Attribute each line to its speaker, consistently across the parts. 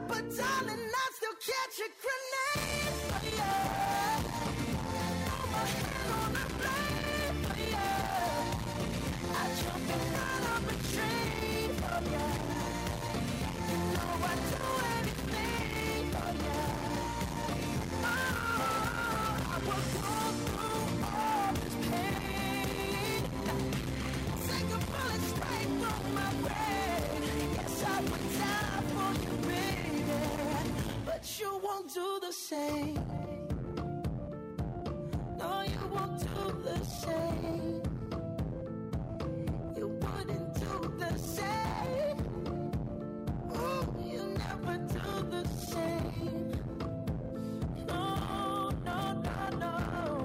Speaker 1: but darling, I still catch a grenade for you. Throw my hand on the blade for you. I jump in out of a train for you. You know I'd do anything for you. Oh, I will go through all this pain. Take a bullet straight through my brain. Yes, I would die for you, baby, but you won't do the same. No, you won't do the same. You wouldn't do the same. Ooh, you never do the same. No, no, no, no.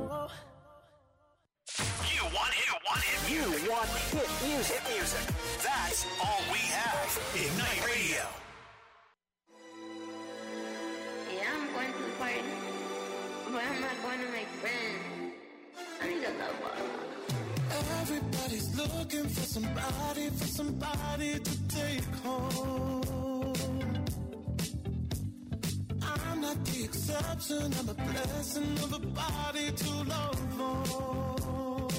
Speaker 2: You want hit music. That's all we have. Ignite Radio.
Speaker 3: Yeah, I'm going to the party, but I'm not going to make friends. I need a lover.
Speaker 1: Everybody's looking for somebody to take home. I'm not the exception, I'm a blessing of a body to love on.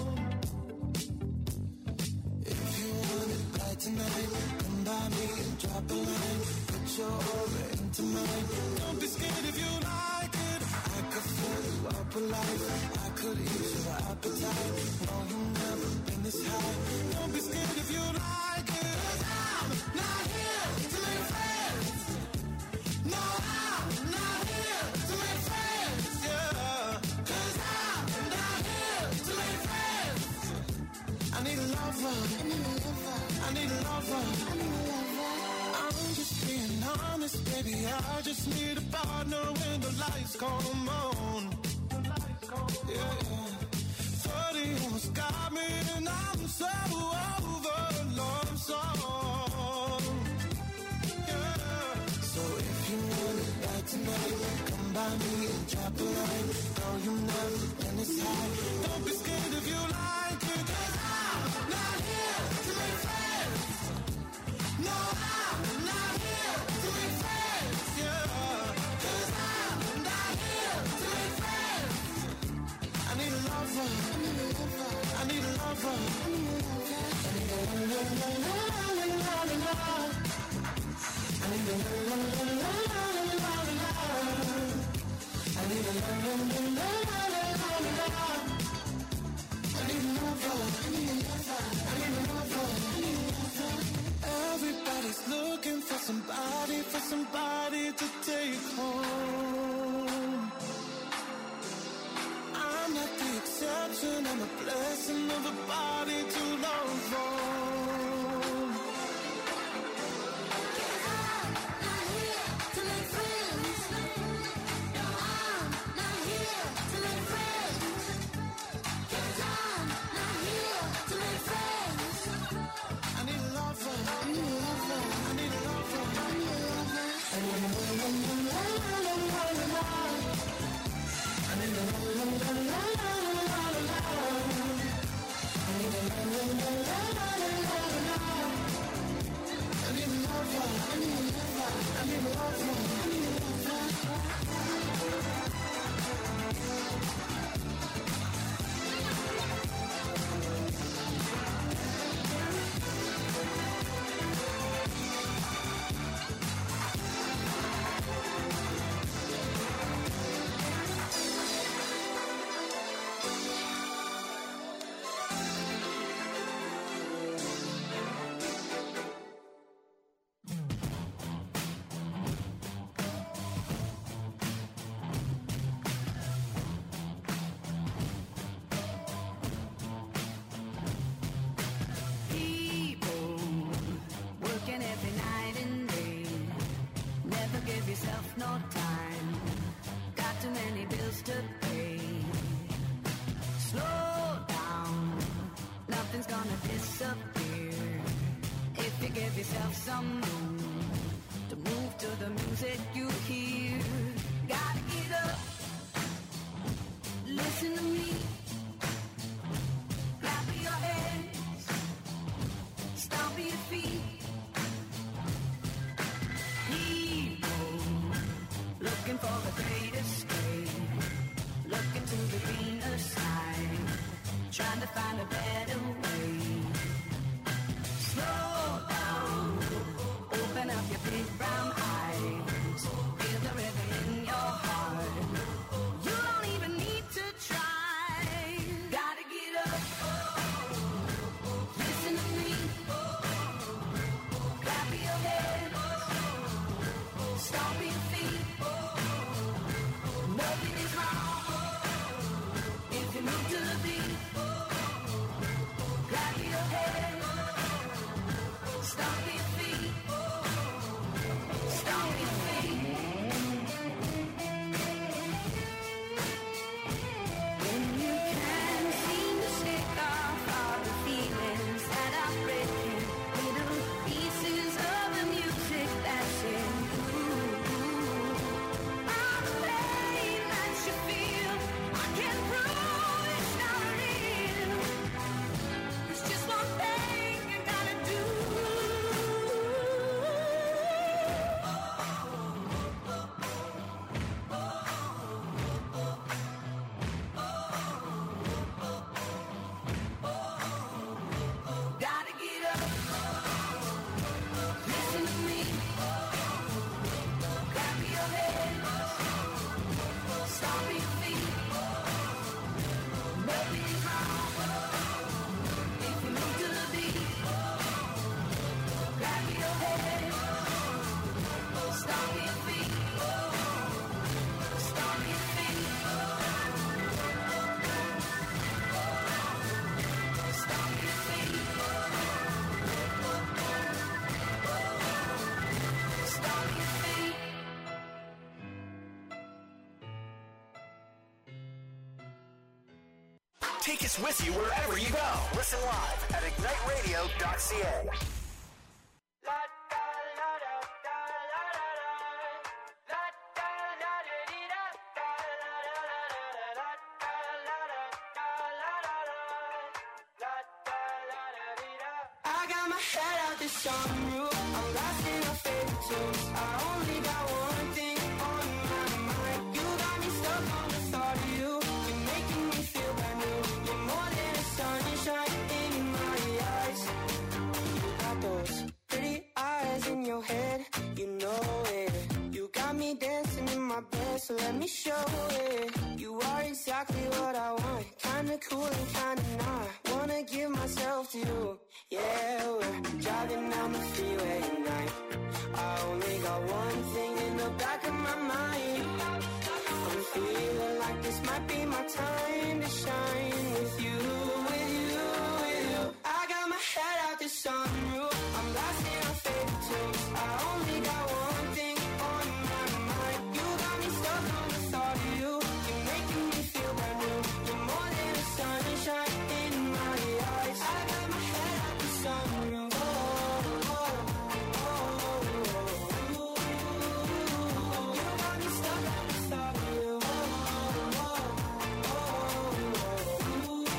Speaker 1: If you want it bad tonight, come by me and drop a line. Put your aura into mine. Don't be scared if you like it. I could fill you up with life. I could ease your appetite. No, you've never been this high. Don't be scared if you like it. 'Cause I'm not here to make friends. No, I'm not here to make friends. Yeah. 'Cause I'm not here to make friends. I need a lover. I need a lover. I'm just being honest, baby. I just need a partner when the lights come on. Yeah, yeah. 30 almost got me, and I'm so over a love song. Yeah. So if you want it bad tonight, come by me and drop a line. Girl, you never been this high. Don't be scared if you like it. 'Cause I'm not here to make friends. No, I'm not here to make friends. Yeah. 'Cause I'm not here to make friends. I need a lover. I need a lover. I need a lover. I need a Everybody's looking for somebody to take home. I'm not the exception, I'm a blessing of a body to love on. People
Speaker 2: take us with you wherever you go. Listen live at igniteradio.ca.
Speaker 1: I got my head out the sunroof. I'm lost in my favorite tunes. I only got one thing on my mind. You got me stuck on the thought of you. You're making me feel brand new. You're more than a sunshine in my eyes. You got those pretty eyes in your head. You know it. You got me dancing in my bed, so let me show it. You are exactly what I want. Kinda cool and kinda not. Wanna give myself to you. Yeah, we're driving down the freeway at night. I only got one thing in the back of my mind. I'm feeling like this might be my time to shine with you, with you, with you. I got my head out the sunroof. I'm lost in my favorite tunes. I only got one thing on my mind. You got me stuck on the thought of you. You're making me feel brand new. You're more than a sunshine in my eyes. I got my head out the sunroof. Oh, oh, oh, oh, oh. You got me stuck on the thought of you. Oh, oh, oh, oh, oh.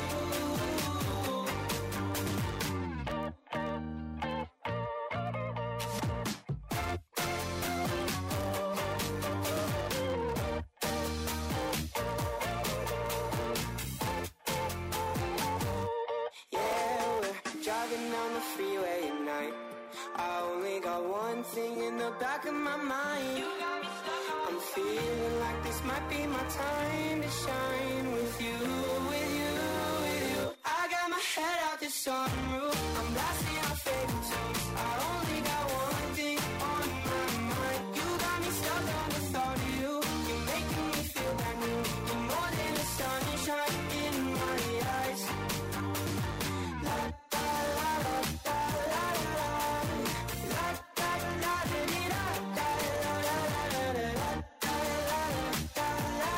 Speaker 1: Yeah, we're driving down the freeway at night. I only got one thing in the back of my mind. I'm feeling like this might be my time to shine with you, with you, with you. I got my head out the sunroof. I'm lost in my favorite tunes. I only got one thing on my mind. You got me stuck on the thought of you. You're making me feel brand new. You're more than a sunshine in my eyes. La da la la da la la la da la da dee da da la la la la la da la la da la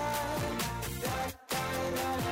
Speaker 1: la la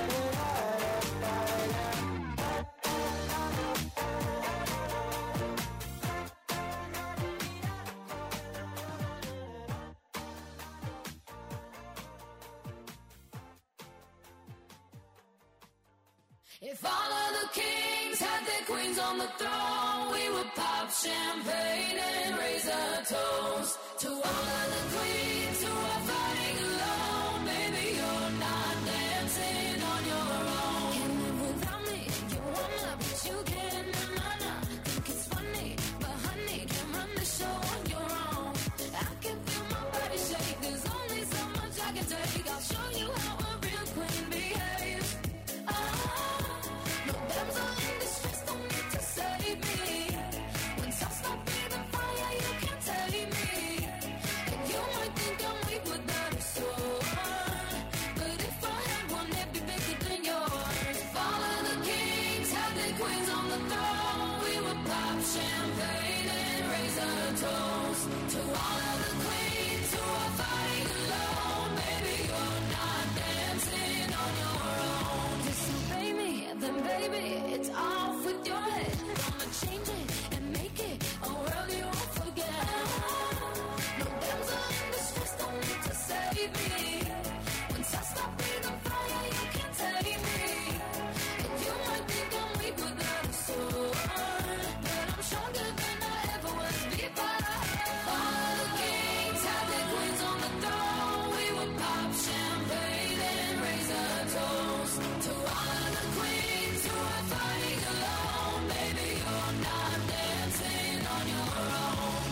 Speaker 4: If all of the kings had their queens on the throne, we would pop champagne and raise a toast to all of the queens who are fighting alone. Baby, you're not dancing on your own. Can't live without me, you wanna, but you can't. Nah. Think it's funny, but honey, can't run the show on your own. I can feel my body shake, there's only so much I can take. I'll show you how a real queen behaves. No damsel in distress, don't need to save me. When some stop breathing fire, you can't take me. And you might think I'm weak without a sword, but if I had one, it'd be bigger than yours. If all of the kings had their queens on the throne, we would pop champagne and raise a toast to all of the queens who are fighting alone. Baby, you're not dancing on your own. Disobey me, then baby, it's off with your head. Gonna change it and make it a world you won't forget. No damsel in distress, don't need to save me. Once I stop breathing fire, you can't take me. And you might think I'm weak without a sword, but I'm stronger than I ever was before. All of the kings had their queens on the throne. We would pop champagne and raise a toast to all of the queens who are fighting alone. Baby, you're not dancing on your own.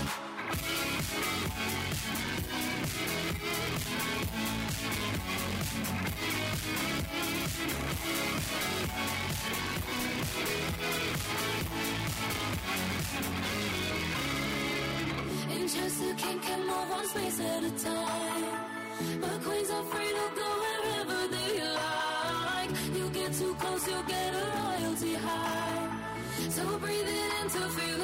Speaker 4: And just a king can move one space at a time, but queens are free to go wherever they like. You get too close, you'll get a royalty high. So breathe it in to feel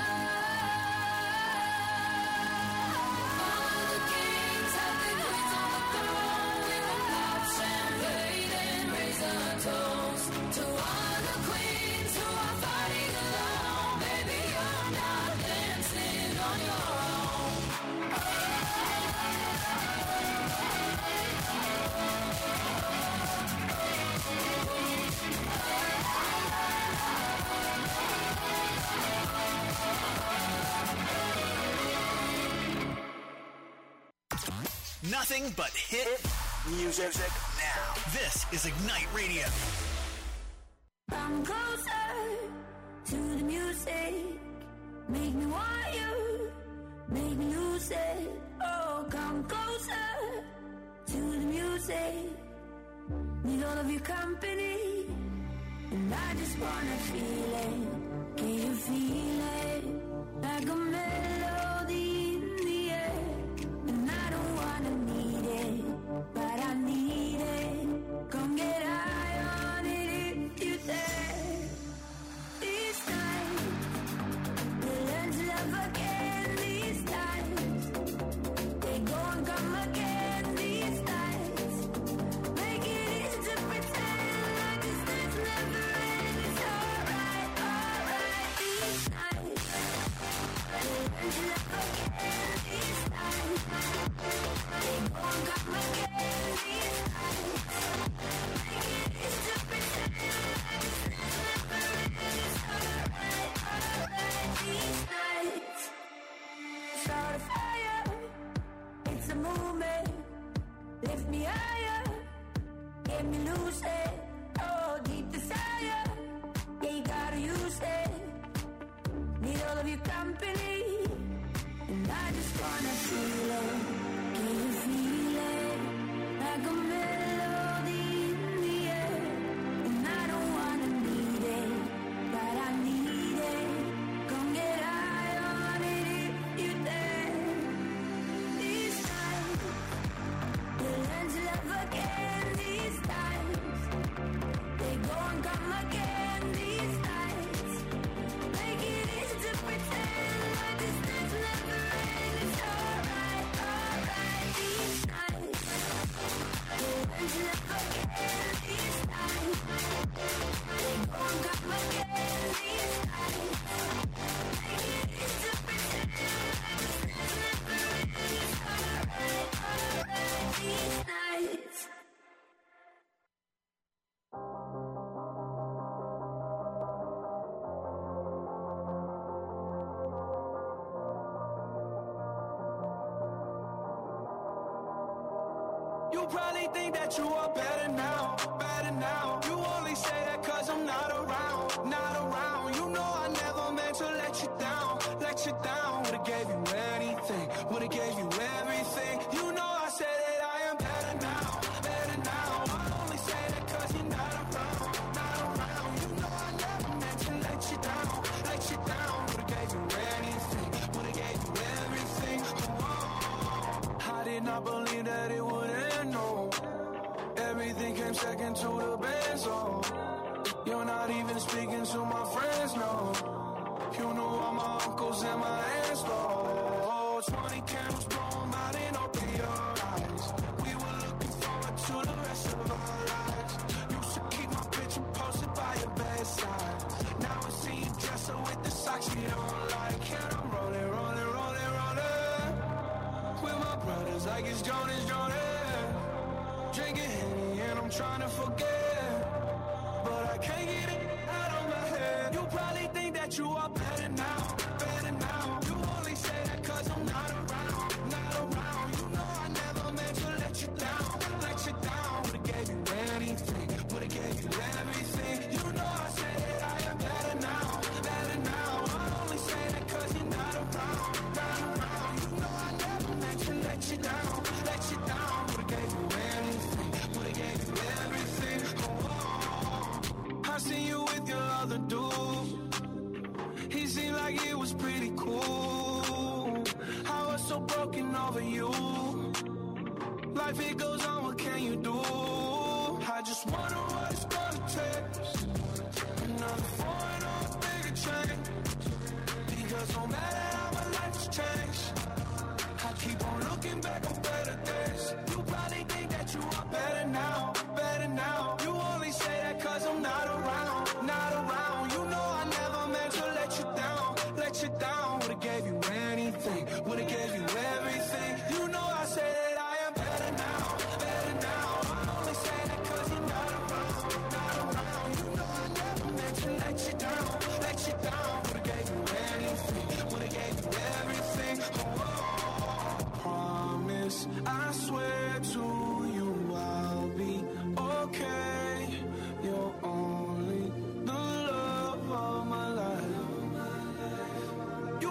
Speaker 4: alive. All of the kings have their queens on the throne. We will pop champagne and raise a toast
Speaker 2: Nothing but hit music now. This is Ignite Radio.
Speaker 4: Come closer to the music. Make me want you. Make me lose it. Oh, come closer to the music. Need all of your company. And I just wanna feel it. Can you feel it? Like a melody in the air. And I don't wanna need it, but I need it. Come get high on it if you dare. These nights, we'll learn to love again. These nights, they go and come again. These nights, make it easy to pretend like this nights never end. It's alright, alright. These nights, we'll learn to love again. These nights, they go and come again. These nights, make it easy to pretend like this nights never end. It's alright, alright. These nights, start a fire. It's a movement. Lift me higher. Get me loose it. Oh, deep desire. Yeah, you gotta use it. Need all of your company. And I just wanna feel it. Can you feel it? Like a melody in the air. And I don't wanna need it, but I need it. Come get high on it if you dare. These nights, we'll learn to love again. These nights, they go and come again. These nights, make it easy to pretend like this nights never end. It's alright, alright. These nights, we'll learn to love again. These nights, they go and come again. These nights, make it easy to pretend like this nights never end. It's alright, alright. These nights.
Speaker 1: You probably think that you are better now, better now. You only say that cause I'm not around, not around. You know I never meant to let you down, let you down. Would've gave you anything, would've gave you everything. You know I said that I am better now, better now. I only say that cause you're not around, not around. You know I never meant to let you down, let you down. Would've gave you anything, would've gave you everything. Oh, I did not believe that it would end, no. Everything came second to the best, oh. You're not even speaking to my friends, no. You know all my uncles and my aunts, oh. 20 candles blown out and open your eyes. We were looking forward to the rest of our lives. Used to keep my picture posted by your bedside. Now I see you dressed up with the socks you don't like. And I'm rolling, rolling, rolling, rolling with my brothers like it's Jonas, Jonas. Drinking Henny and I'm trying to forget, but I can't get it out of my head. You probably think that you are better now, better now. You only say that cause I'm not around, not around. You know I never meant to let you down, let you down. Would've gave you anything, would've gave you everything. You know I said that I am better now, better now. I only say that cause you're not around, not around. You know I never meant to let you down, let you down. Would've gave you anything, would've gave you everything. Oh, I seen you with your other dude. He seemed like it was pretty cool. I was so broken over you. Life it goes on, what can you do? I just wonder what it's gonna take. Another foreign or a bigger change. Because no matter how my life has changed, I keep on looking back on better days. You probably think that you are better now, better now. You only say that cause I'm not around, not around. You know I never meant to let you down, let you down. Would've gave you anything, would've gave you everything. You know I say that I am better now, better now. I only say that cause you're not around, not around. You know I never meant to let you down, let you down. Would've gave you anything, would've gave you everything. Oh, promise, I swear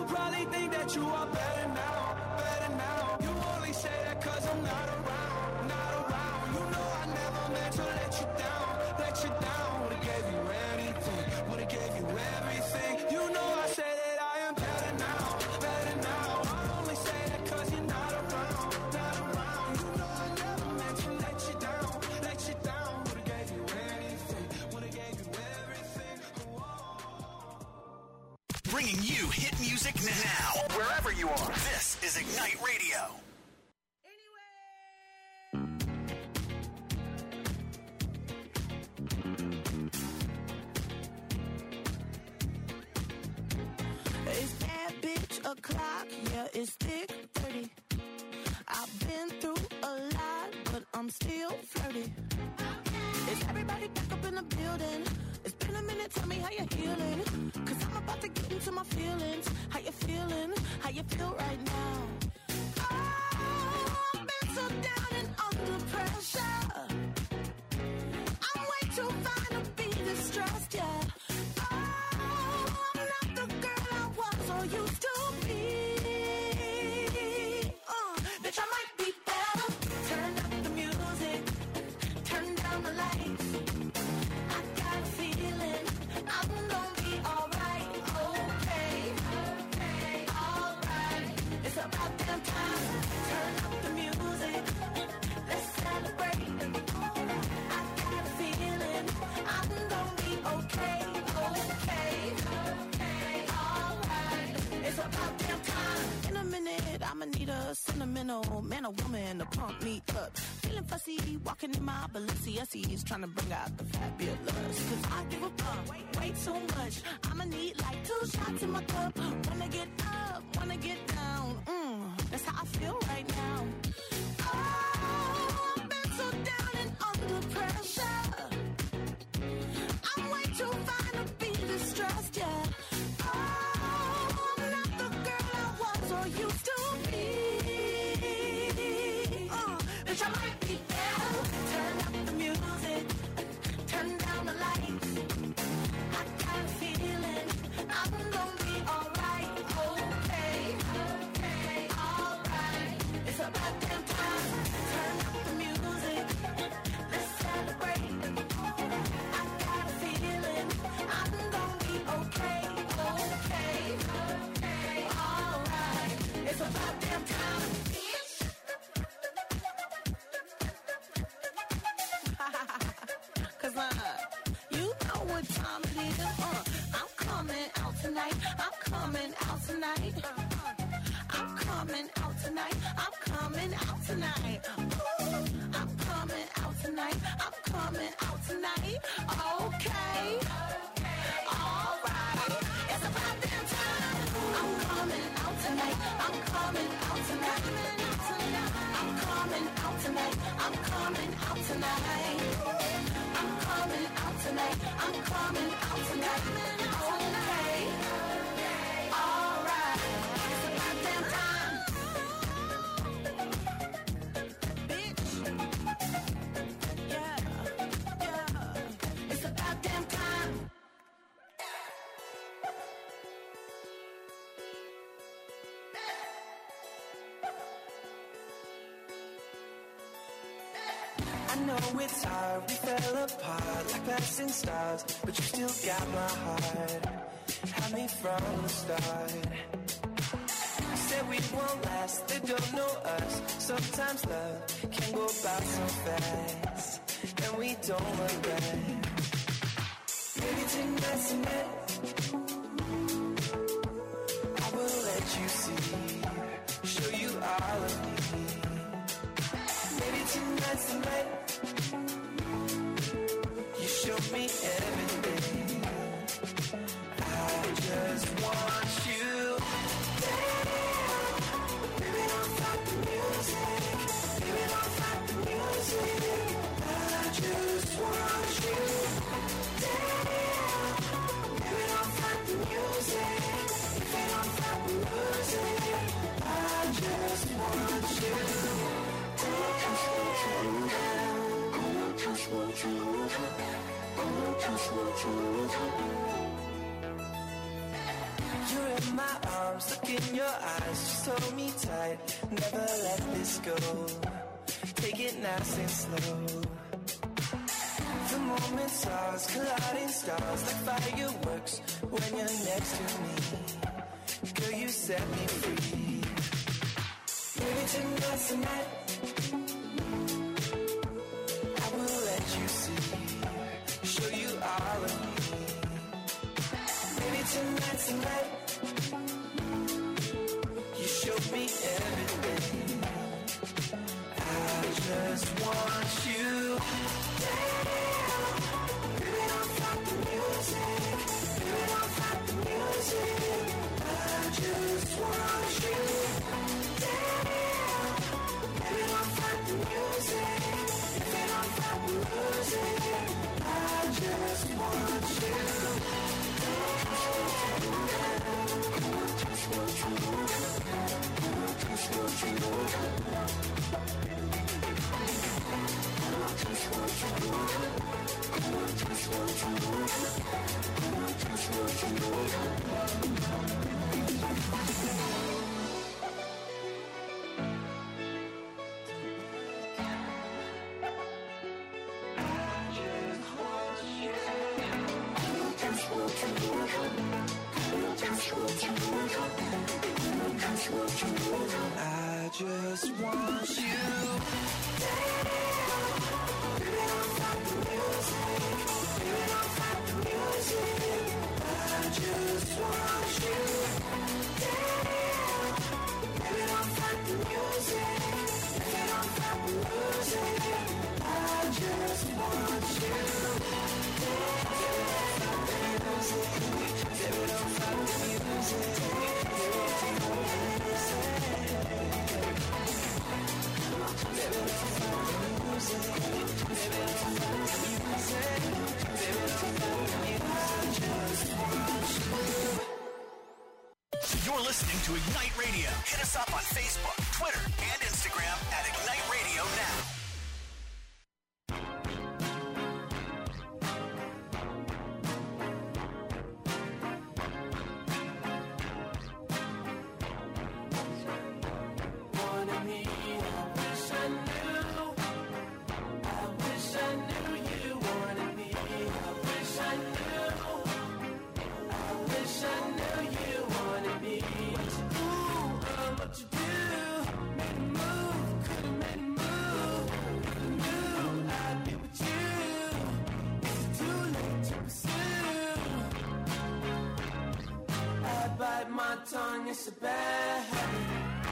Speaker 1: probably think that you are better now, better now. You only say that cause I'm not around, not around. You know I never meant to let you down, let you down. Would've gave you anything, would've gave you everything. You know I say that I am better now, better now. I only say that cause you're not around, not around. You know I never meant to let you down, let you down. Would've gave you anything, would've gave you everything.
Speaker 2: Bringing you hit music now, wherever you are. This is Ignite Radio.
Speaker 5: It's bad bitch o'clock, yeah, it's thick 30. I've been through a lot, but I'm still flirty. Is everybody back up in the building? It's been a minute, tell me how you're healing. Cause I'm about to get into my feelings. How you feeling? How you feel right now? Oh, I've been so down and under pressure. I'm way too fine to be distressed, yeah. Oh, I'm not the girl I was or used to be. Bitch, I might be better. Turn up the music, turn down the lights. I got a feeling I'm gonna be alright. Okay, alright. It's about damn time. Turn up the music, let's celebrate. I got a feeling I'm gonna be okay, alright. It's about damn time. In a minute, I'ma need a sentimental man or woman to pump me up. Feeling fussy, walking in my Balenciennes, trying to bring out the fabulous. Cause I give a fuck way too much. I'ma need like 2 shots in my cup. Wanna get up, wanna get down. That's how I feel right now. Oh, I've been so down and under pressure. I'm way too fine to be distressed, yeah. Oh, I'm not the girl I was or used to be. Bitch, I might be better. Turn up the music, turn down the lights. I got a feeling I'm gonna be alright. Okay, alright. It's about damn time. Turn up the music, let's celebrate. I got a feeling I'm gonna be okay, alright. It's about damn time. Cause you know what time it is. I'm coming out tonight. I'm coming out tonight. I'm coming out tonight. I'm coming out tonight. Ooh, I'm coming out tonight. I'm coming out tonight. Okay. Alright. It's about damn time. I'm coming out tonight. I'm coming out tonight. I'm coming out tonight. I'm coming out tonight. I'm coming out tonight. I'm coming out tonight. Okay. Alright. It's about damn time. Bitch. Yeah. It's about damn time.
Speaker 1: I know it's hard, we fell apart like passing stars, but you still got my heart. Had me from the start. You said we won't last, they don't know us. Sometimes love can go by so fast, and we don't look back. Maybe tonight's the night I will let you see, show you all of me. Maybe tonight's the night you show me everything. I just want you. Damn, baby, don't stop the music. Baby, don't stop the music. I just want you. Damn, baby, don't stop the music. If you don't stop the music, I just want you. You're in my arms. arms, look in your eyes, just hold me tight, never let this go. Take it nice and slow. The moment stars, colliding stars like fireworks when you're next to me. Girl, you set me free. Maybe tonight's the night I will let you see, show you all of me. Maybe tonight's the night you show me everything. I just want you down. Baby, don't stop the music. Baby, don't stop the music. I just want you down. Baby, don't stop the music. Baby, don't stop the music. I just want you I just want you down. Baby, don't stop the music. Baby, don't stop the music. I just want you down. Baby, don't stop the music. Baby, don't stop the music. I just want you down. Baby, don't stop the music. Baby, don't stop the music.
Speaker 2: You're listening to Ignite Radio. Hit us up on Facebook, Twitter, and Instagram at Ignite Radio Now.
Speaker 1: Tongue, it's a bad habit.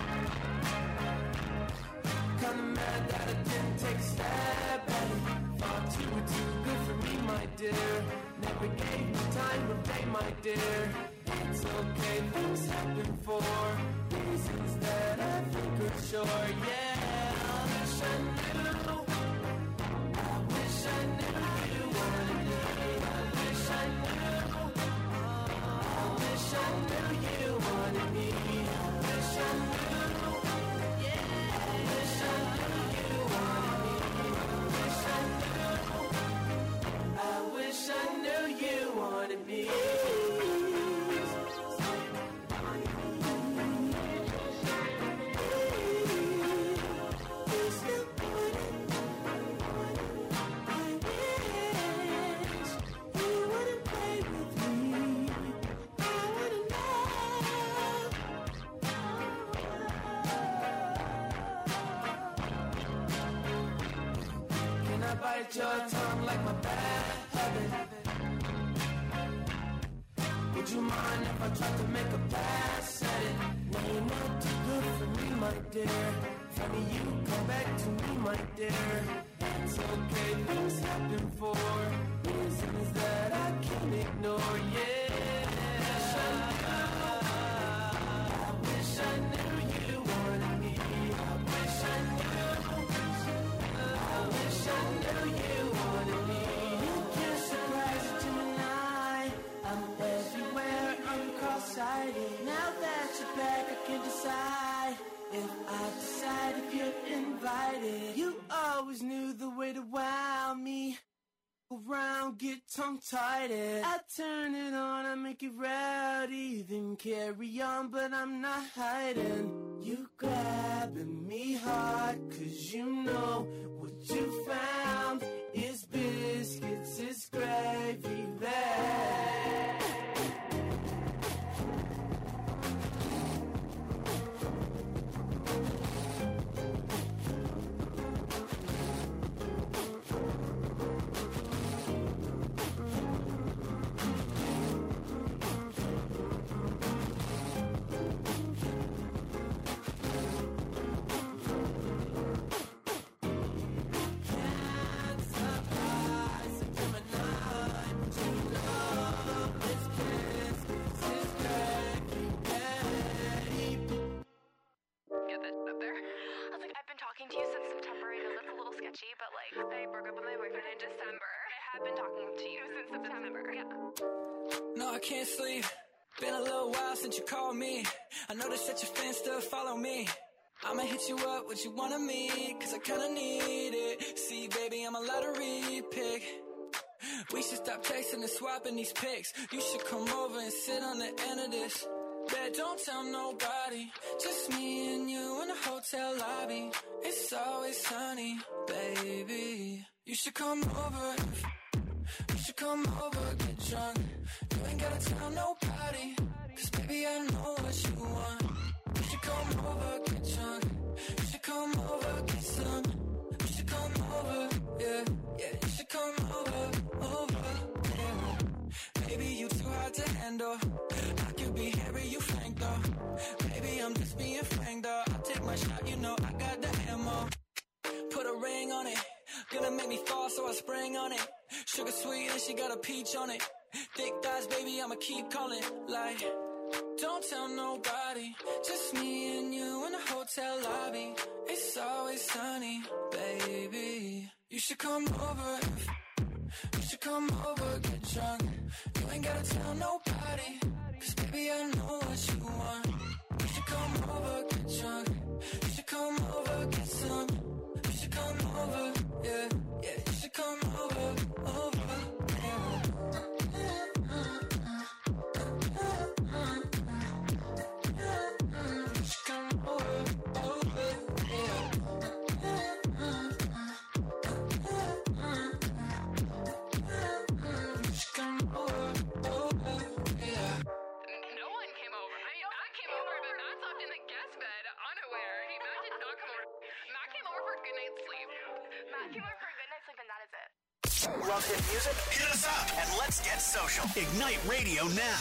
Speaker 1: Kinda mad that I didn't take a stab at it. Thought you were too good for me, my dear. Never gave me time of day, my dear. It's okay, things happen for reasons that I think are sure. Yeah, I wish I knew. I wish I knew you wanted me. I wish I knew. I wish I knew you wanted me. I wish I knew. Yeah, I wish I knew you wanted me. I wish I knew. I wish I knew you wanted me. Bite your tongue like my bad habit. Would you mind if I tried to make a pass at it? No, you're not too good for me, my dear. Funny you come back to me, my dear. It's okay, things happen for reasons that I can't ignore. Yeah, I wish I knew you wanted me. I wish I knew. I wish I knew you wanted me. You can't surprise a Gemini. I'm everywhere, I'm cross-sighted. Now that you're back, I can decide if I decide if you're invited. You always knew the way to wow me. around, get tongue-tied. I turn it on, I make it rowdy, then carry on, but I'm not hiding. You grabbing me hard, cause you know what you found is biscuits, is gravy there.
Speaker 6: Talking to you since September. I know that's a little sketchy, but like, I broke up with my boyfriend in December. I have been talking to you since September. Yeah.
Speaker 7: No, I can't sleep. Been a little while since you called me. I noticed that your fans still follow me. I'ma hit you up, what you wanna meet, cause I kinda need it. See, baby, I'm a lottery pick. We should stop texting and swapping these pics. You should come over and sit on the end of this. Bet, don't tell nobody. Just me and you in the hotel lobby. It's always sunny, baby. You should come over. You should come over, get drunk. You ain't gotta tell nobody, cause baby, I know what you want. You should come over, get drunk. You should come over, get some. You should come over, yeah, yeah. You should come over, yeah. Baby, you too hard to handle. I could be Harry, you Frank though. Baby, I'm just being frank though. I'll take my shot, you know I got the ammo. Put a ring on it. Gonna make me fall, so I spring on it. Sugar sweet and she got a peach on it. Thick thighs, baby, I'ma keep calling. Like, don't tell nobody. Just me and you in the hotel lobby. It's always sunny, baby. You should come over. You should come over, get drunk. You ain't gotta tell nobody, cause baby, I know what you want. You should come over, get drunk. You should come over, get some. You should come over, yeah, yeah. You should come over, yeah. You should come over, yeah.
Speaker 2: Love hit music? Hit us up and let's get social. Ignite Radio now.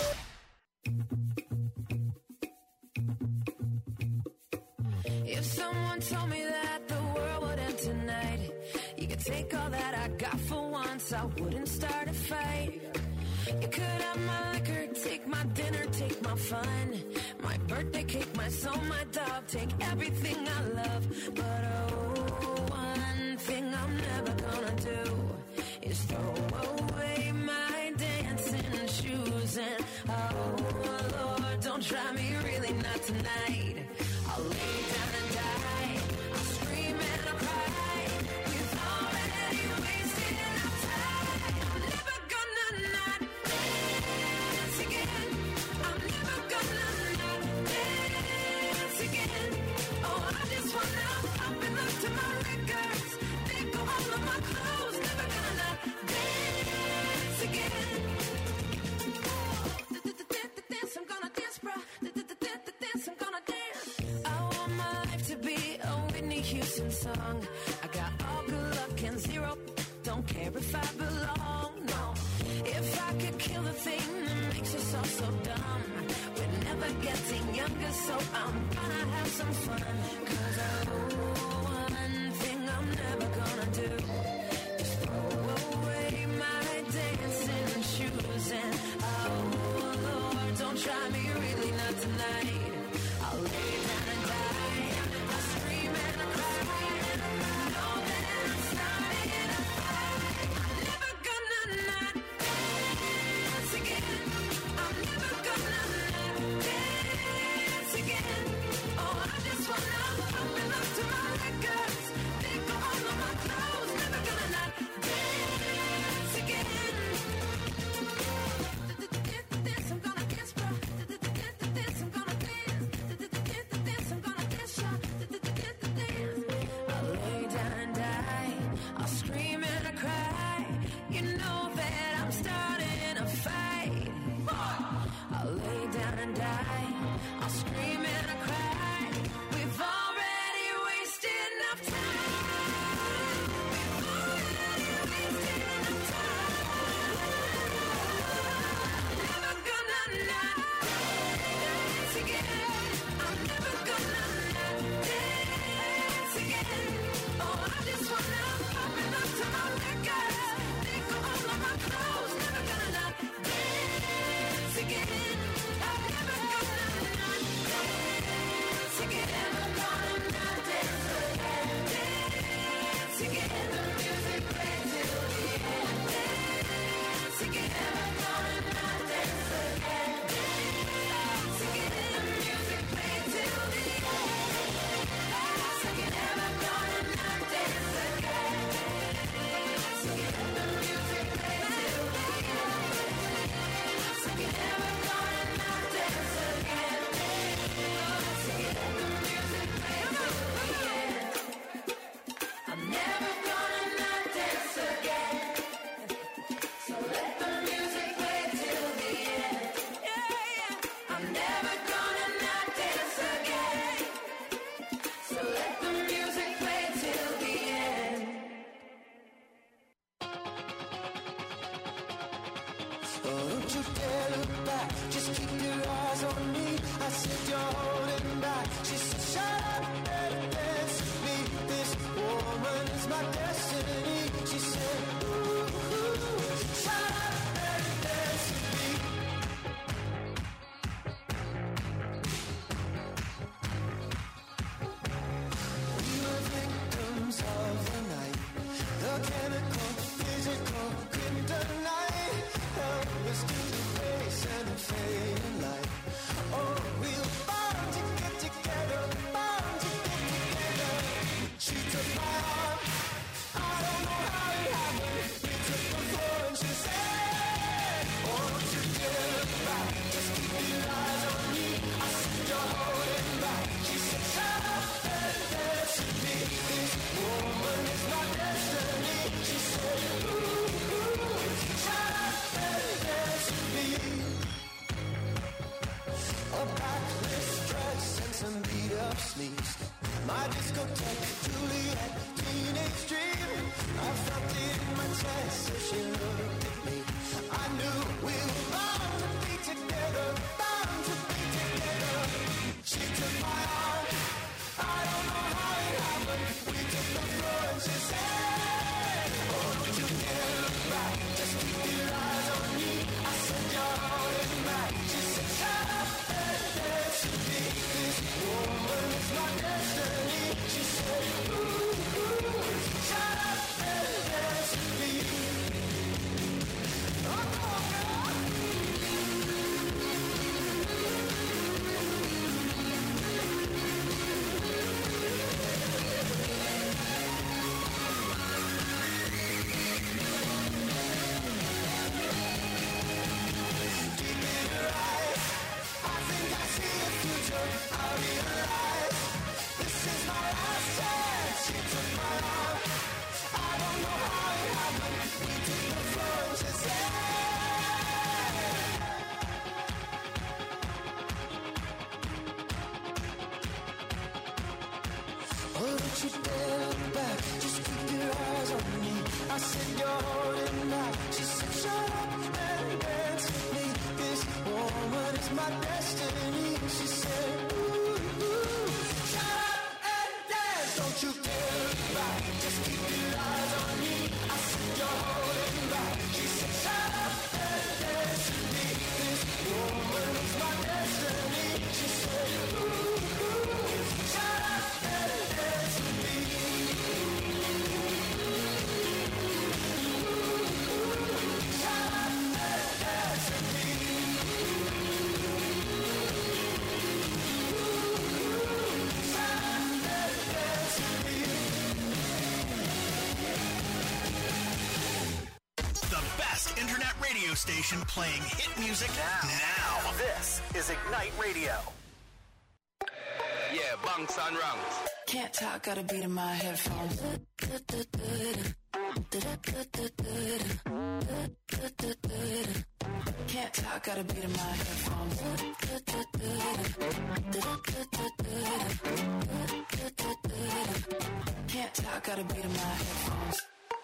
Speaker 4: If someone told me that the world would end tonight, you could take all that I got for once, I wouldn't start a fight. You could have my liquor, take my dinner, take my fun, my birthday cake, my soul, my dog, take everything I love. But oh, one thing I'm never gonna do is throw away my dancing shoes. And oh Lord, don't try me, really not tonight. I'll lay down and die, I'll scream and I'll cry. We've already wasted our time. I'm never gonna not dance again. I'm never gonna not dance again. Oh, I just wanna up and look to my records. Think of all of my clothes. Never gonna not dance again. Dance, I'm gonna dance, bro. Dance, I'm gonna dance. I want my life to be a Whitney Houston song. I got all good luck and zero. Don't care if I belong, no. If I could kill the thing that makes us all so dumb, we're never getting younger, so I'm gonna have some fun. Cause one thing I'm never gonna do is throw away my dancing shoes. And oh Lord, don't try me, really not tonight. I'll lay down and die, I'll scream and I'll cry. Know that I'm starting a fight. I'm never gonna not dance again. I'm never gonna not dance again. Oh, I just wanna up and look to my records. Think of all of my clothes. Never gonna
Speaker 1: sneeze. My discotheque, Juliet, teenage dream. I felt it in my chest as she looked at me. I knew we were bound to be together, bound to be together. She took my arm, I don't know how it happened. We took the floor and she said, oh, don't you dare look back, just keep your eyes on me. I said, you're holding back. She said, shut up and dance with me. This woman is my destiny. She said, ooh, ooh, shut up and dance with me. Oh, come on, girl. Deep in her eyes, I think I see a future. I realize this is my last chance. She took my arm, I don't know how it happened. We took the floor and she said, oh, don't you dare look back, just keep your eyes on me. I said, you're holding back. She said, shut up and dance with me. This woman is my destiny. She said, ooh, ooh, shut up and dance. Don't you dare look back, just keep your eyes on me. I said, you're holding back. She said, shut up and dance with me. This woman is my destiny. She said, ooh, ooh, shut up and dance with me.
Speaker 2: The best internet radio station playing hit music now. This is Ignite Radio.
Speaker 8: Yeah, bunks and ranks.
Speaker 5: Can't talk, got a beat in my headphones. Can't talk, got a beat in my headphones. Can't talk, got a beat in my headphones.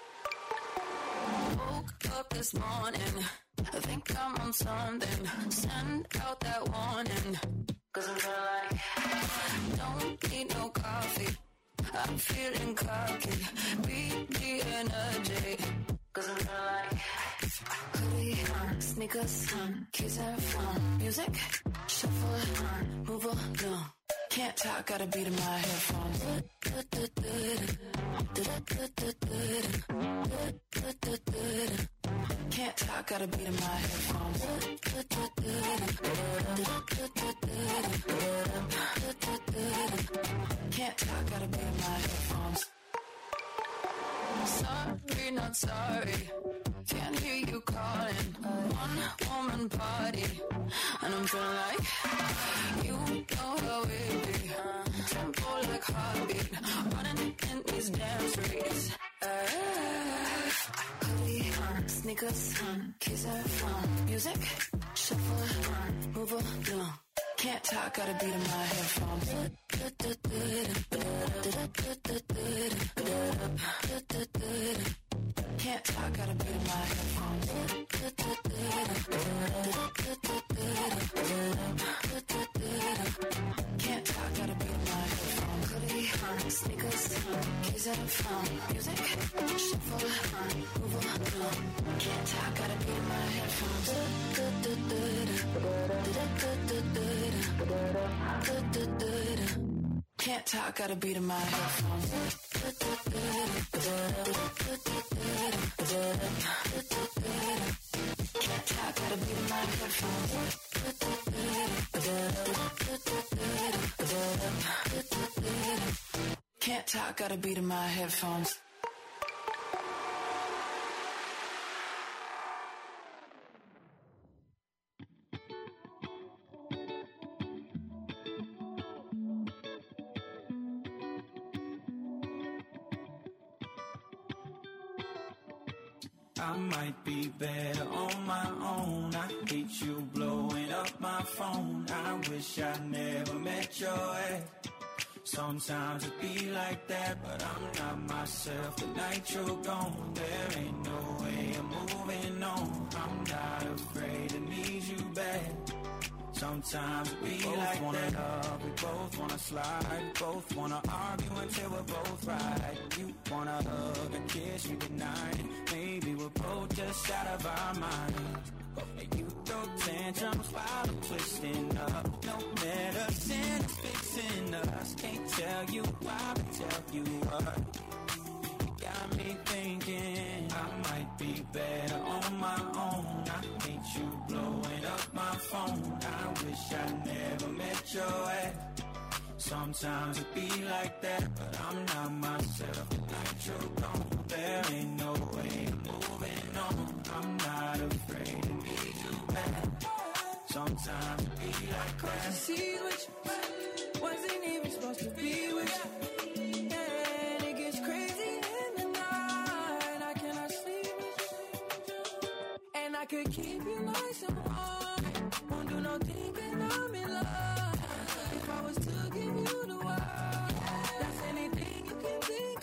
Speaker 5: Woke up this morning, I think I'm on something. Send out that warning, 'cause I'm kinda like, don't need no coffee, I'm feeling cocky. Beat the energy, 'cause I'm kinda like, hoodie on, sneakers on, keys and phone, music, shuffle on, move along. Can't talk, got a beat in my headphones. Can't talk, got a beat in my headphones. Can't talk, got a beat in my headphones. Sorry, not sorry. Can't hear you calling. One woman party, and I'm feeling like you know how it be. Tempo like heartbeat, running in these damn streets. Hoodie on, sneakers on, keys and phone, music, shuffle on, move along. Can't talk, got a beat in my headphones. Can't talk, got a beat in my headphones. Can't talk, got a beat in my headphones. Hoodie on, sneakers on, keys and phone, music, shuffle on, move along. Can't talk, got a beat in my headphones. Can't talk, got a beat in my headphones. Can't talk, got a beat in my headphones. Can't talk, got a beat in my headphones.
Speaker 9: I might be better on my own. I hate you blowing up my phone. I wish I never met your ex. Sometimes it be like that, but I'm not myself. The night you're gone, there ain't no way I'm moving on. I'm not afraid to need you back. Sometimes it be like wanna that. Love, we both wanna slide, we both wanna argue until we're both right. You wanna hug and kiss me goodnight. Maybe we're both just out of our minds. And you throw tantrums while I'm twisting up. No medicine is fixing us. Can't tell you why, but tell you what. Got me thinking I might be better on my own. I hate you blowing up my phone. I wish I never met your ex. Sometimes it be like that, but I'm not myself. The night you're gone, there ain't no way I'm moving on. I'm not afraid to need you back. Sometimes it be like that.
Speaker 7: She sees what you wasn't even supposed to be with you. And it gets crazy in the night. I cannot sleep with you. And I could keep you nice and warm. Won't do no thinking I'm in love. If I was to give you the world, that's anything you can think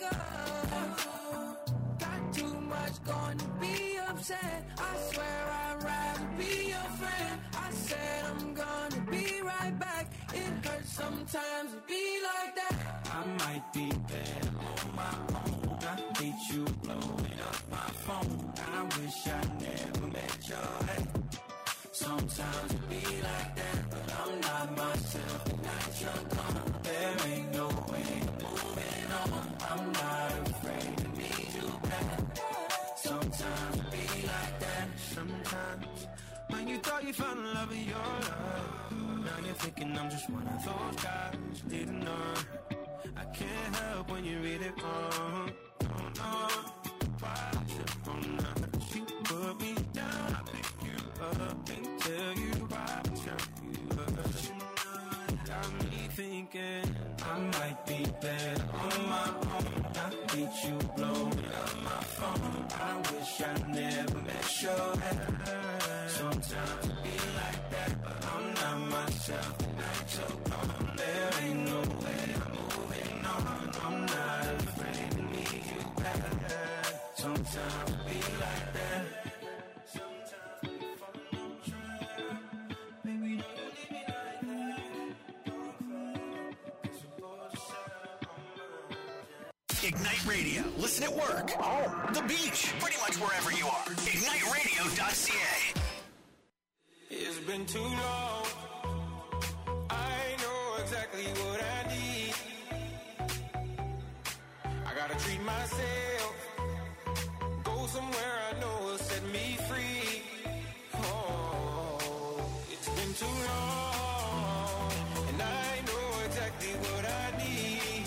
Speaker 7: of. Got too much going to be upset. I swear I'd rather be your friend. I said I'm gonna be right back. It hurts sometimes to be like that.
Speaker 9: I might be better on my own. I hate you blowing up my phone. I wish I never met your ex. Sometimes it be like that, but I'm not myself. The night you're gone, there ain't no way I'm moving on. I'm not afraid to need you back. Sometimes it be like that. Sometimes when you thought you found love in your life, now you're thinking I'm just one of those guys you didn't know. I can't help when you read it wrong. Don't know why you're on that. She put me down, I pick you up and tell you why I tell you up. Got me thinking I might be better on my own. I hate you blowing up my phone. I wish I never met your ex. Sometimes it be like that, but I'm not myself. The night you're gone, there ain't no way I'm moving on. I'm not afraid to need you back. Sometimes it be like that. Sometimes we fall on track. Baby, don't you leave me like that. Don't fall, 'cause we're both just out on my.
Speaker 2: Ignite Radio. Listen at work, home, the beach, pretty much wherever you are. IgniteRadio.ca.
Speaker 1: It's been too long. I know exactly what I need. I gotta treat myself. Go somewhere I know will set me free. Oh, it's been too long. And I know exactly what I need.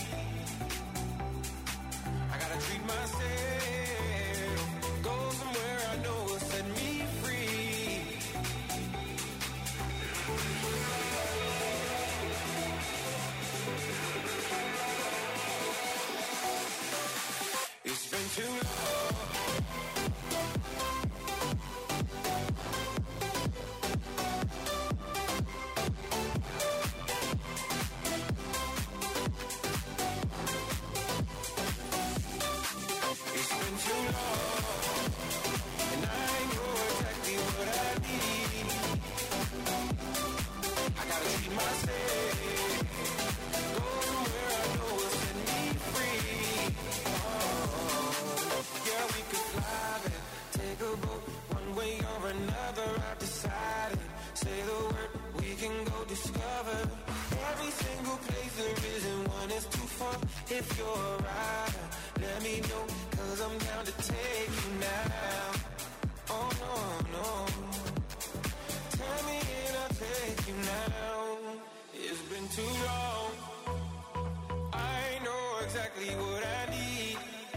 Speaker 1: I gotta treat myself. Go somewhere I know will set me free. It's been too long. It's been too long, and I know exactly what I need. I gotta treat myself. Go somewhere I know will set me free. Oh, yeah, we could fly there, take a boat, one way or another. I've decided. Say the word, we can go discover every single place there isn't one is too far. If you're a rider, let me know, 'cause I'm down to take you now. Oh no, no. Tell me and I'll take you now. It's been too long. I know exactly what I need.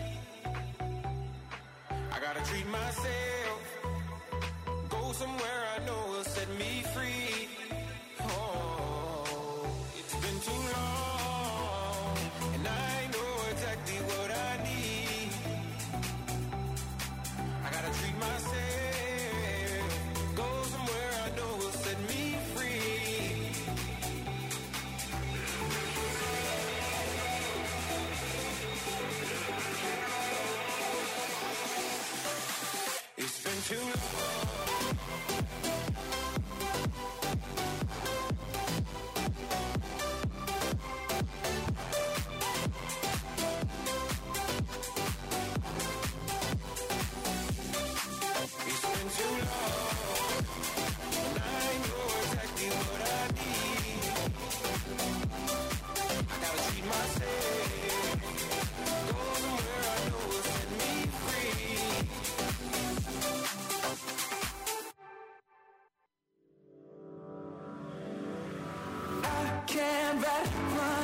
Speaker 1: I gotta treat myself. Go somewhere I know will set me free. Oh, it's been too long, and I know exactly what I need. I gotta treat myself. Go somewhere I know will set me free.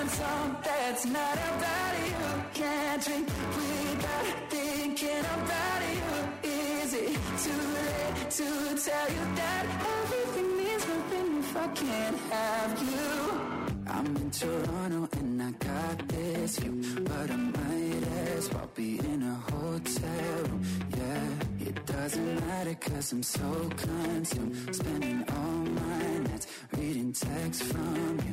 Speaker 9: song that's not about you. Can't drink without thinking about you. Is it too late to tell you that everything means nothing if I can't have you? I'm in Toronto and I got this view, but I might as well be in a hotel room. Yeah, it doesn't matter 'cause I'm so consumed, spending all my nights reading texts from you.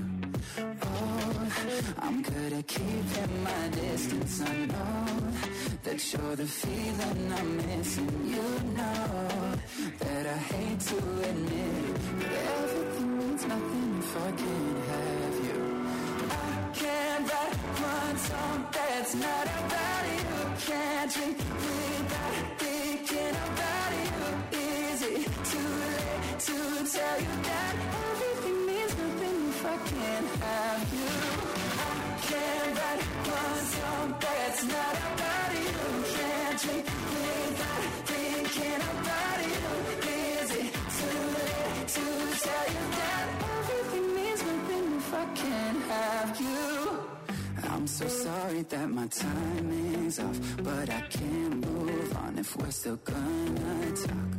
Speaker 9: Oh, I'm good at keeping my distance. I know that you're the feeling I'm missing. You know that I hate to admit it, but everything means nothing if I can't have you. I can't write one song that's not about you. Can't drink without thinking about you. Is it too late to tell you that everything means nothing if I can't have you? I can't write one song that's not about you. Can't drink without thinking about you. Is it too late to tell you that everything means nothing if I can't have you? I'm so sorry that my timing's off, but I can't move on if we're still gonna talk.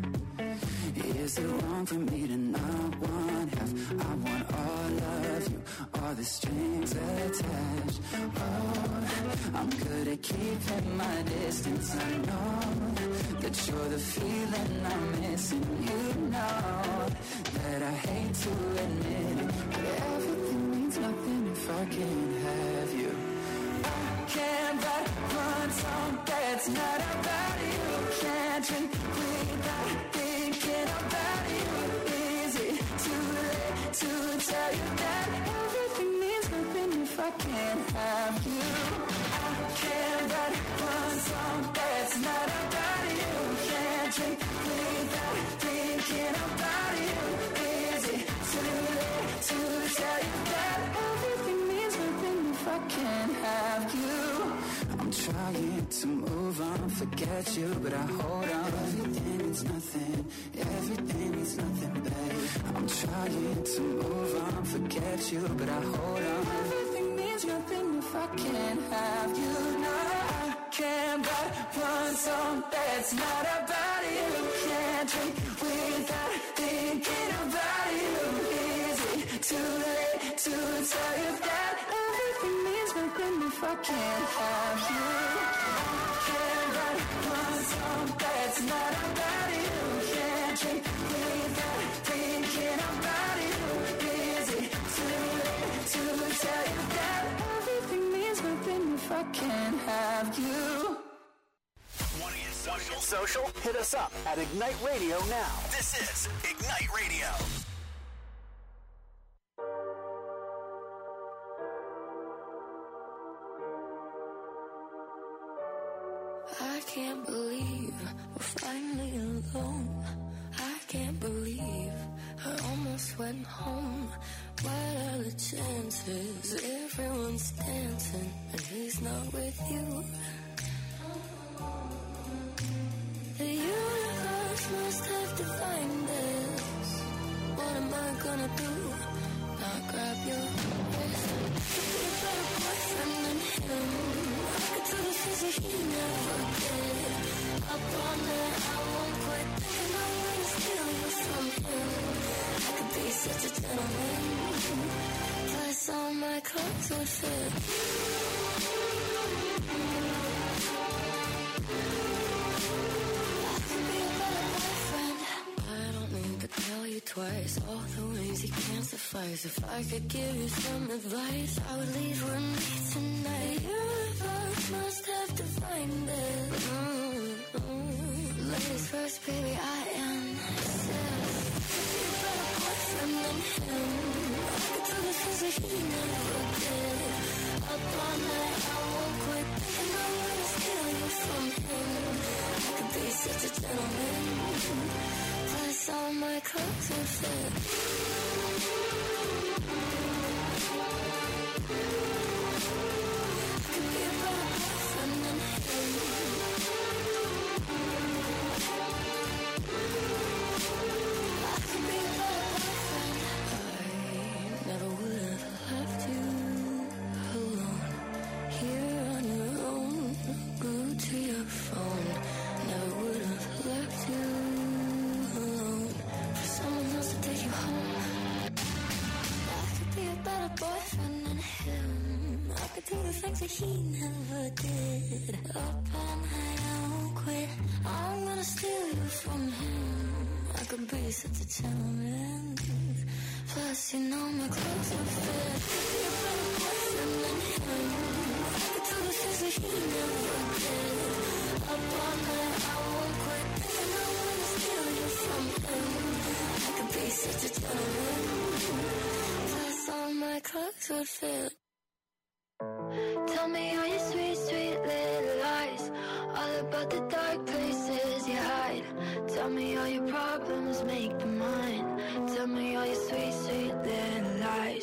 Speaker 9: Is it wrong for me to not want half? I want all of you, all the strings attached. Oh, I'm good at keeping my distance. I know that you're the feeling I'm missing. You know that I hate to admit it, but everything means nothing if I can't have you. I can't write one song that's not about you. Can't drink without thinking about you. Is it too late to tell you that everything means nothing if I can't have you? I can't write one song that's not about you. Can't drink without thinking about you. Is it too late to tell you that everything means nothing if I can't have you? I'm trying to move on, forget you, but I hold on. Everything means nothing, everything means nothing, babe. I'm trying to move on, forget you, but I hold on. Everything means nothing if I can't have you. No, I can't write one song that's not about you. Can't drink without thinking about you. Is it too late to tell you that everything means nothing if I can't have you? I can't write one song that's not about you. Can't drink without thinking about you. Is it too late to tell you that everything means nothing if I can't have you?
Speaker 2: Want to get social? Hit us up at Ignite Radio now. This is Ignite Radio.
Speaker 4: I can't believe we're finally alone. I can't believe I almost went home. What are the chances? Everyone's dancing and he's not with you. The universe must have defined this. What am I gonna do? Not grab your wrist. Be a better boyfriend than him. I could tell the things that he never did. Up on that, I won't quit thinking I'm gonna steal you from him. I could be such a gentleman. Plus all my clothes would fit. Tell you twice, all the ways you can't suffice. If I could give you some advice, I would leave with me tonight. The universe must have defined it. Ladies first, baby, I am obsessed. Be a better boyfriend than him. I could do the things that he never did. Up all night, I won't quit thinking I'm gonna steal you from him. I could be such a gentleman. Plus all my clothes would fit. do the things that he never did. Up all night, I won't quit. I'm gonna steal you from him. I could be such a gentleman. Plus, you know my clothes will fit. You're a better person than him. I could do the things that he never did. Up all night, I won't quit. And I'm gonna steal you from him. I could be such a gentleman. Plus, all my clothes would fit. Tell me all your sweet, sweet little lies. All about the dark places you hide. Tell me all your problems, make them mine. Tell me all your sweet, sweet little lies.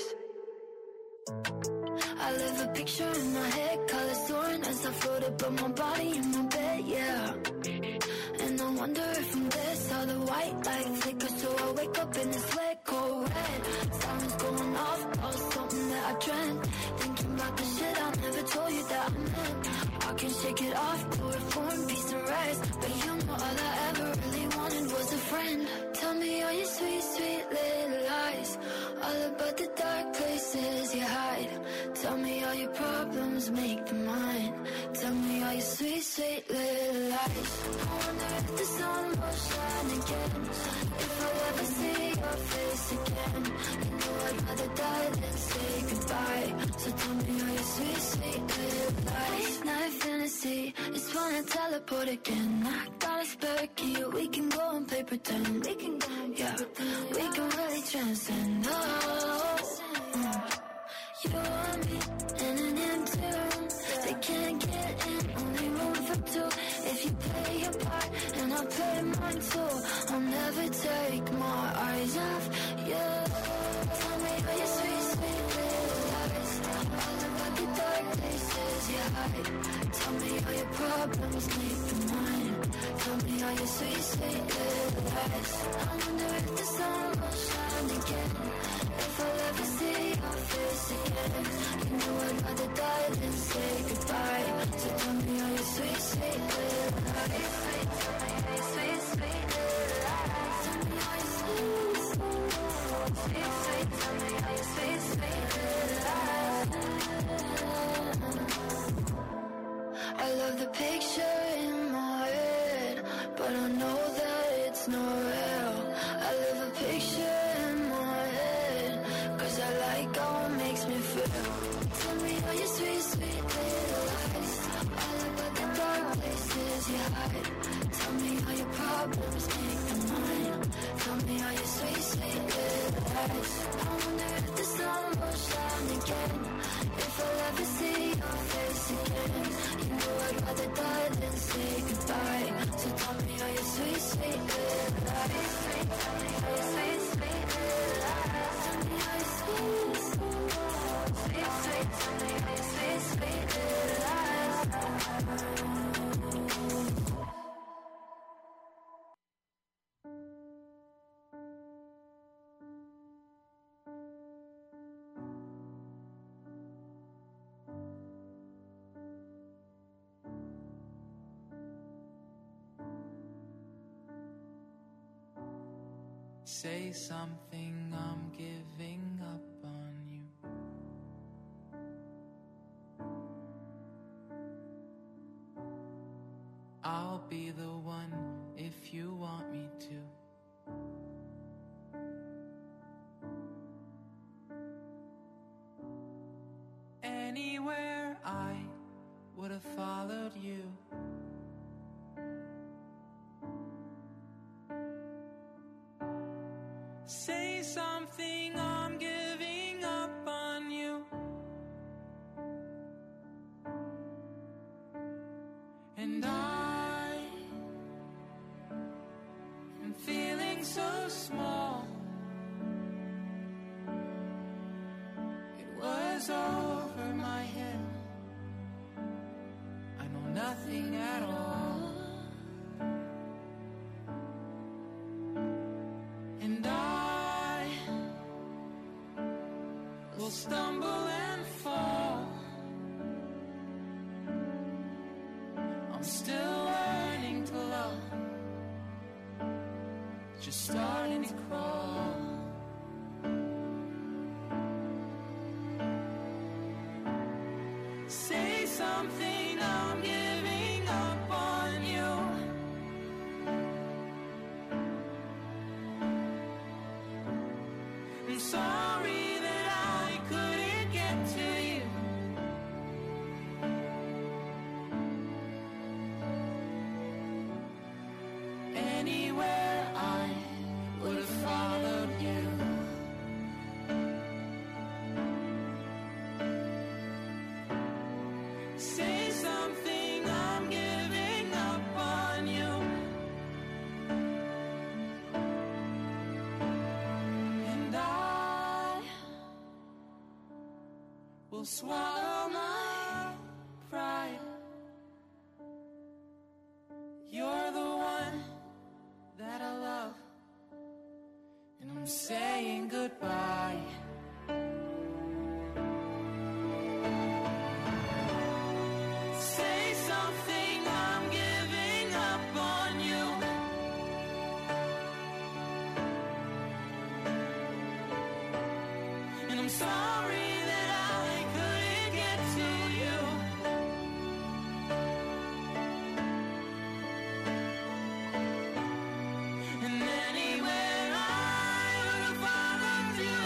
Speaker 4: I live a picture in my head, colors soaring as I float above my body in my bed, yeah. And I wonder if I'm this, how the white light flickers. So I wake up in this sweat cold red. Sirens going off, about something that I dreamt. Thinking about the shit I never told you that I meant. I can shake it off, do it for one piece of rest. But you know all I ever really wanted was a friend. Tell me all your sweet, sweet little lies. All about the dark places you hide. Tell me all your problems, make them mine. Tell me all your sweet, sweet little lies. I wonder if the sun will shine again. If I'll ever see your face again. You know I'd rather die than say goodbye. So tell me all your sweet, sweet little lies. Night fantasy, it's when I teleport again. I got a spare key, we can go and play pretend. We can go, yeah, we can really transcend. You and me in an empty room. They can't get in, only room for two. If you play your part and I play mine too, I'll never take my eyes off you. Tell me all your sweet, sweet little lies. All about the dark places you hide. Tell me all your problems, make them mine. Tell me all your sweet, sweet little lies. I wonder if the sun will shine again. If I'll ever see your face again. You know I'd rather die than say goodbye. So tell me all your sweet, sweet little lies. Tell me all your sweet, sweet little lies. Tell me all your sweet, sweet, sweet. Tell me all your sweet, sweet little lies. I love the picture in my head, but I know that it's not real. I love a picture in my head, 'cause I like how it makes me feel. Tell me all your sweet, sweet little lies. All about the dark places you hide. Tell me all your problems, make them mine. Tell me all your sweet, sweet little lies. I wonder if the sun will shine again. If I'll ever see your face again. You know I'd rather die than say goodbye. So tell me all your sweet, sweet little lies. Tell me all your sweet, sweet little lies. Tell me all your sweet, sweet, sweet. Tell me all your sweet, sweet little lies.
Speaker 9: Say something, I'm giving up on you. I'll be the one if you want me to. Anywhere I would have followed you. Say something, I'm giving up on you. And I am feeling so small. It was over my head. I know nothing at all. And I will stumble and fall. I'm still learning to love, just starting to crawl.
Speaker 5: Say something, I'm giving up on you. I'm sorry that I couldn't get to you. Anywhere I would have followed you. Say something, I'm giving up on you. And I will swallow my pride. You're the one that I love, and I'm saying goodbye. Say something, I'm giving up on you. And I'm sorry that I couldn't get to you. And anywhere I would have followed you.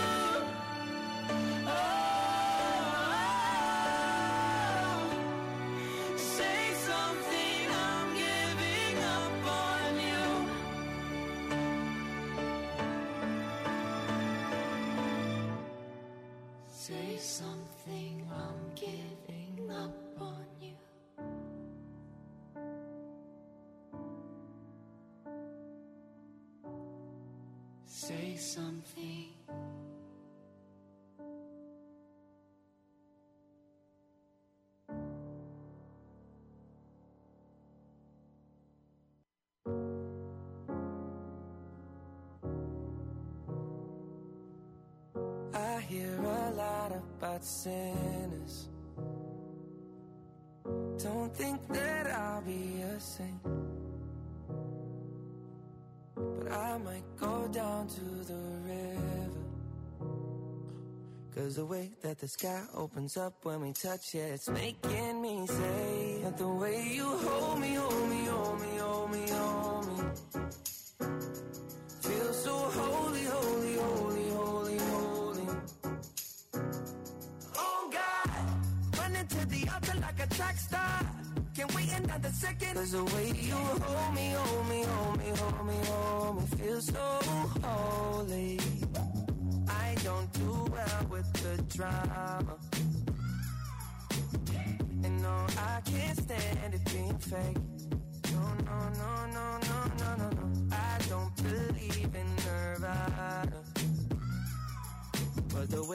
Speaker 5: Oh, say something, I'm giving up on you. Say something, I'm giving up on you. Say something.
Speaker 9: I hear a lot about sinners. Don't think that I'll be a saint, but I might go down to the river. 'Cause the way that the sky opens up when we touch it, it's making me say that the way you hold me, hold me, hold me, hold me, hold me, feels so holy, holy, holy, holy, holy. Oh God, running to the altar like a track star. Can't wait another second. 'Cause the way you hold me, hold me, hold me, hold me, hold me, feels so holy. I don't do well with the drama, and no, I can't stand it being fake. No, no, no, no, no, no, no, no. I don't believe in Nirvana, but the way